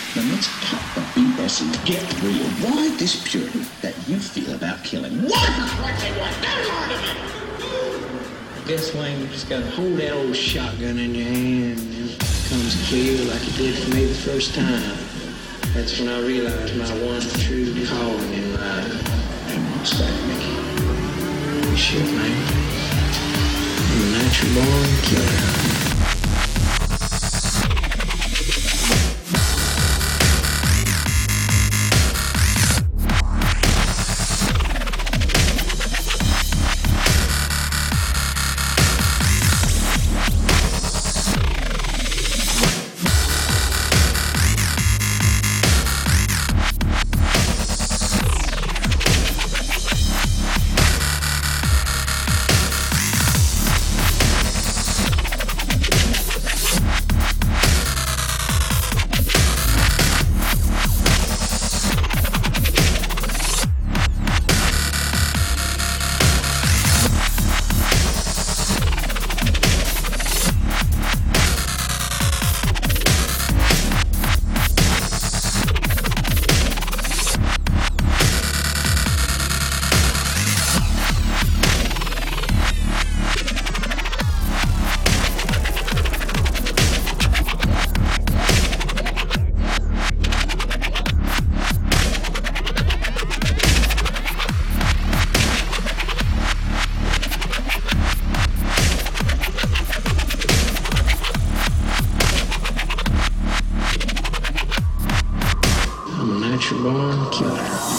Then let's cut the BS and get real. Why this purity that you feel about killing? Why for Christ's sake, why? Don't lie to me! Guess, Wayne, you just gotta hold that old shotgun in your hand and it comes clear like it did for me the first time. That's when I realized my one true calling in life. And what's that, Mickey? Shit, man. I'm a natural born killer. I'm a natural born killer.